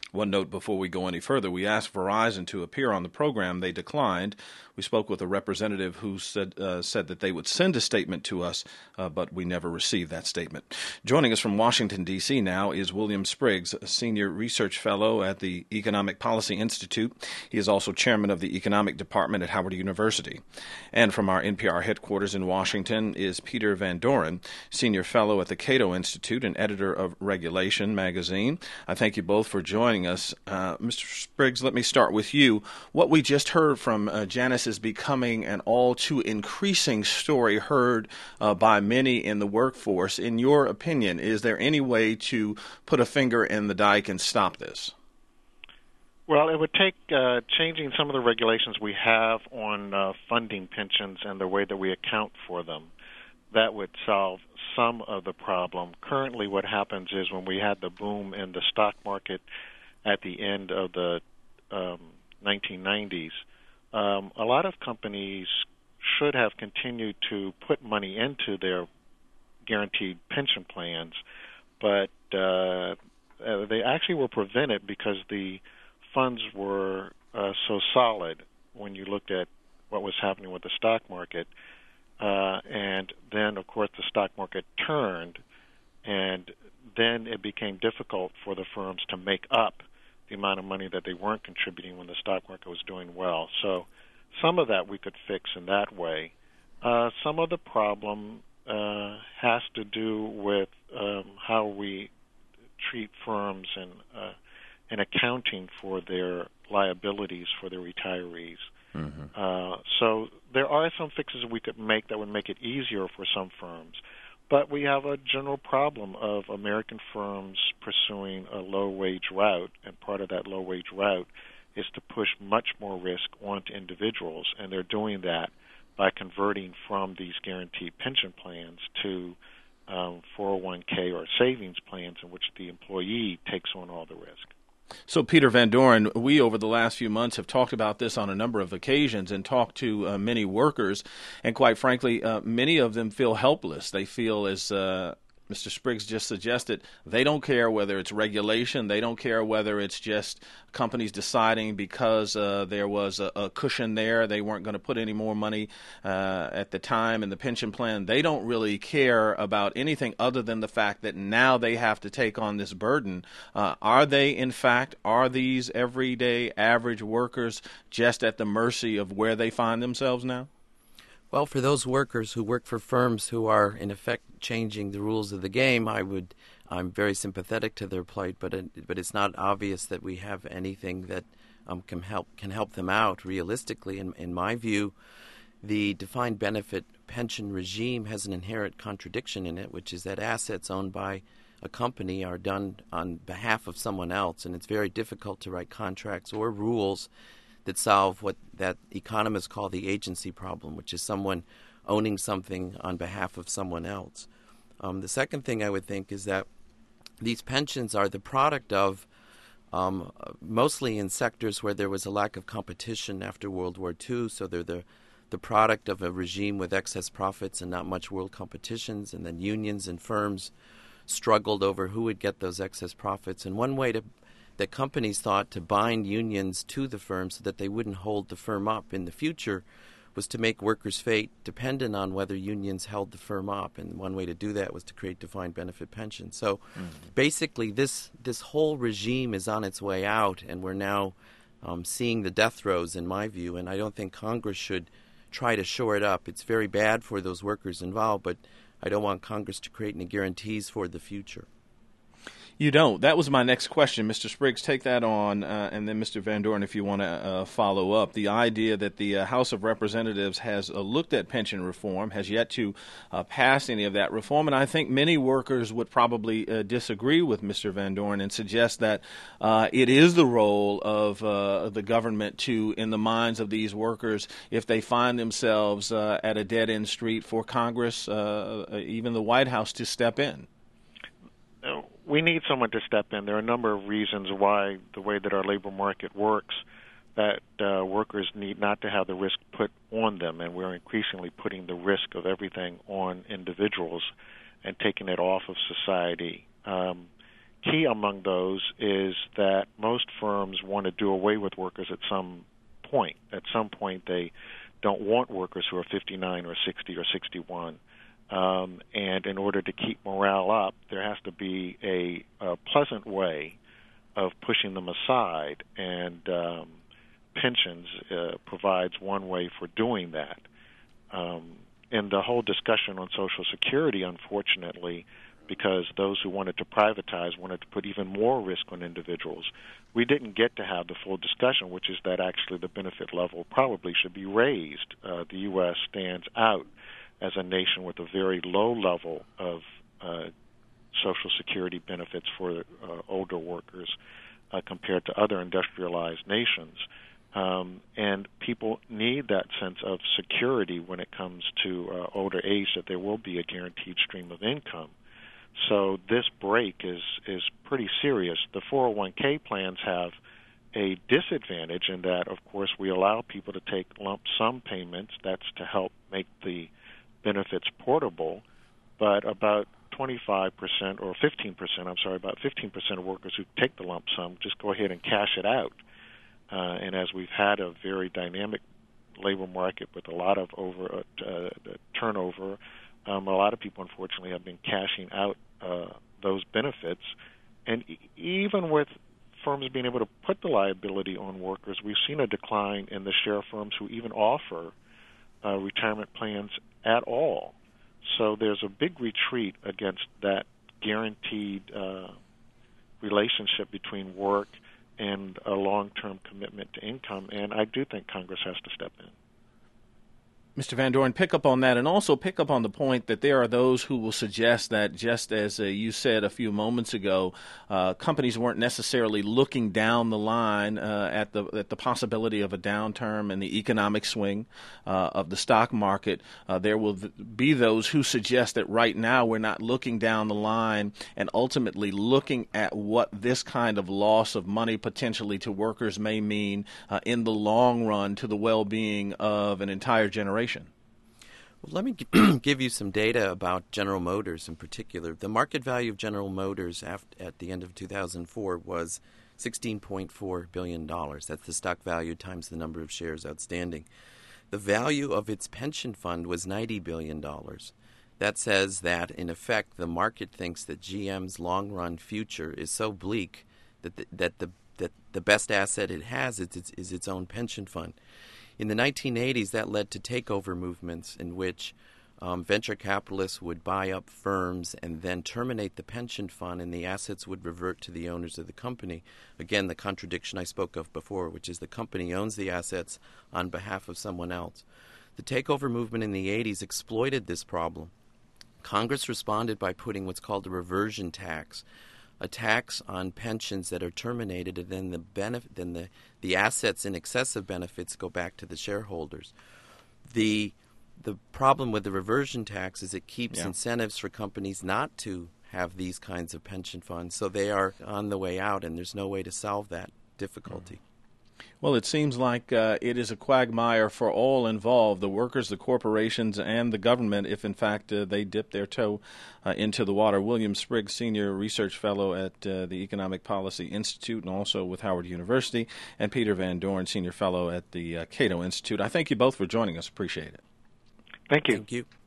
One note before we go any further, we asked Verizon to appear on the program. They declined. We spoke with a representative who said that they would send a statement to us, but we never received that statement. Joining us from Washington, D.C. now is William Spriggs, a senior research fellow at the Economic Policy Institute. He is also chairman of the Economic Department at Howard University. And from our NPR headquarters in Washington is Peter Van Doren, senior fellow at the Cato Institute and editor of Regulation magazine. I thank you both for joining us. Mr. Spriggs, let me start with you. What we just heard from Janice is becoming an all too increasing story heard by many in the workforce. In your opinion, is there any way to put a finger in the dike and stop this? Well, it would take changing some of the regulations we have on funding pensions and the way that we account for them. That would solve some of the problem. Currently, what happens is when we had the boom in the stock market at the end of the 1990s, a lot of companies should have continued to put money into their guaranteed pension plans, but they actually were prevented because the funds were so solid when you looked at what was happening with the stock market. And then, of course, the stock market turned, and then it became difficult for the firms to make up the amount of money that they weren't contributing when the stock market was doing well. So some of that we could fix in that way. Some of the problem has to do with how we treat firms and accounting for their liabilities for their retirees. Mm-hmm. So there are some fixes we could make that would make it easier for some firms. But we have a general problem of American firms pursuing a low-wage route, and part of that low-wage route is to push much more risk onto individuals, and they're doing that by converting from these guaranteed pension plans to 401k or savings plans in which the employee takes on all the risk. So, Peter Van Doren, we over the last few months have talked about this on a number of occasions and talked to many workers, and quite frankly, many of them feel helpless. They feel, as Mr. Spriggs just suggested, they don't care whether it's regulation. They don't care whether it's just companies deciding because there was a cushion there, they weren't going to put any more money at the time in the pension plan. They don't really care about anything other than the fact that now they have to take on this burden. Are these everyday average workers just at the mercy of where they find themselves now? Well, for those workers who work for firms who are, in effect, changing the rules of the game, I'm very sympathetic to their plight, but it's not obvious that we have anything that can help them out realistically. In my view, the defined benefit pension regime has an inherent contradiction in it, which is that assets owned by a company are done on behalf of someone else, and it's very difficult to write contracts or rules that solve what that economists call the agency problem, which is someone owning something on behalf of someone else. The second thing I would think is that these pensions are the product of mostly in sectors where there was a lack of competition after World War II, so they're the product of a regime with excess profits and not much world competitions, and then unions and firms struggled over who would get those excess profits. And one way that companies thought to bind unions to the firm so that they wouldn't hold the firm up in the future was to make workers' fate dependent on whether unions held the firm up. And one way to do that was to create defined benefit pensions. So basically this whole regime is on its way out, and we're now seeing the death throes, in my view, and I don't think Congress should try to shore it up. It's very bad for those workers involved, but I don't want Congress to create any guarantees for the future. You don't. That was my next question. Mr. Spriggs, take that on, and then Mr. Van Doren, if you want to follow up. The idea that the House of Representatives has looked at pension reform, has yet to pass any of that reform, and I think many workers would probably disagree with Mr. Van Doren and suggest that it is the role of the government to, in the minds of these workers, if they find themselves at a dead-end street, for Congress, even the White House, to step in. We need someone to step in. There are a number of reasons why the way that our labor market works, that workers need not to have the risk put on them, and we're increasingly putting the risk of everything on individuals and taking it off of society. Key among those is that most want to do away with workers at some point. At some point, they don't want workers who are 59 or 60 or 61. And in order to keep morale up, there has to be a pleasant way of pushing them aside, and pensions provides one way for doing that. And the whole discussion on Social Security, unfortunately, because those who wanted to privatize wanted to put even more risk on individuals, we didn't get to have the full discussion, which is that actually the benefit level probably should be raised. The U.S. stands out as a nation with a very low level of Social Security benefits for older workers compared to other industrialized nations. And people need that sense of security when it comes to older age, that there will be a guaranteed stream of income. So this break is pretty serious. The 401k plans have a disadvantage in that, of course, we allow people to take lump sum payments. That's to help make the benefits portable, but about 25% or 15%, about 15% of workers who take the lump sum just go ahead and cash it out. And as we've had a very dynamic labor market with a lot of turnover, a lot of people, unfortunately, have been cashing out those benefits. And even with firms being able to put the liability on workers, we've seen a decline in the share of firms who even offer retirement plans at all. So there's a big retreat against that guaranteed relationship between work and a long-term commitment to income, and I do think Congress has to step in. Mr. Van Doren, pick up on that, and also pick up on the point that there are those who will suggest that, just as you said a few moments ago, companies weren't necessarily looking down the line at the possibility of a downturn and the economic swing of the stock market. There will be those who suggest that right now we're not looking down the line and ultimately looking at what this kind of loss of money potentially to workers may mean in the long run to the well-being of an entire generation. Well, let me give you some data about General Motors in particular. The market value of General Motors at the end of 2004 was $16.4 billion. That's the stock value times the number of shares outstanding. The value of its pension fund was $90 billion. That says that, in effect, the market thinks that GM's long-run future is so bleak that the best asset it has is its own pension fund. In the 1980s, that led to takeover movements in which venture capitalists would buy up firms and then terminate the pension fund, and the assets would revert to the owners of the company. Again, the contradiction I spoke of before, which is the company owns the assets on behalf of someone else. The takeover movement in the 80s exploited this problem. Congress responded by putting what's called a reversion tax, a tax on pensions that are terminated, and then the assets in excess of benefits go back to the shareholders. The problem with the reversion tax is it keeps incentives for companies not to have these kinds of pension funds, so they are on the way out, and there's no way to solve that difficulty. Well, it seems like it is a quagmire for all involved, the workers, the corporations, and the government, if in fact they dip their toe into the water. William Spriggs, Senior Research Fellow at the Economic Policy Institute and also with Howard University, and Peter Van Doren, Senior Fellow at the Cato Institute. I thank you both for joining us. Appreciate it. Thank you. Thank you.